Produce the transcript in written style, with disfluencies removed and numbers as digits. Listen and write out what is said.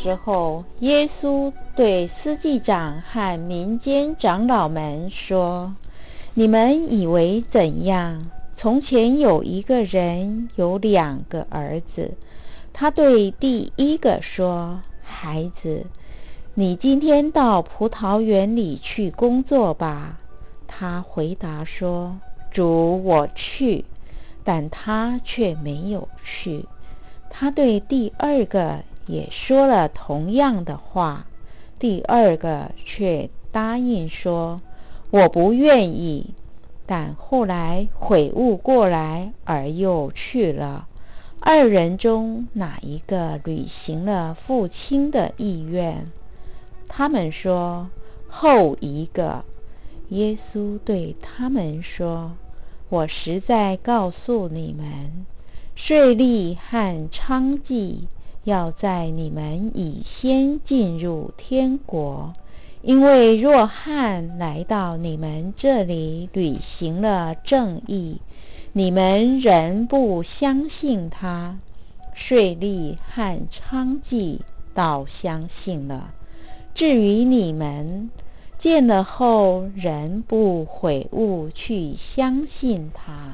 时候，耶稣对司祭长和民间长老们说：你们以为怎样？从前有一个人有2个儿子，他对第一个说：孩子，你今天到葡萄园里去工作吧。他回答说：主，我去。但他却没有去。他对第二个也说了同样的话，第二个却答应说：我不愿意。但后来悔悟过来而又去了。2人中哪一个履行了父亲的意愿？他们说：后一个。耶稣对他们说：我实在告诉你们，税吏和娼妓要在你们以先进入天国。因为若翰来到你们这里履行了正义，你们仍不相信他；税吏和娼妓倒相信了。至于你们，见了后仍不悔悟去相信他。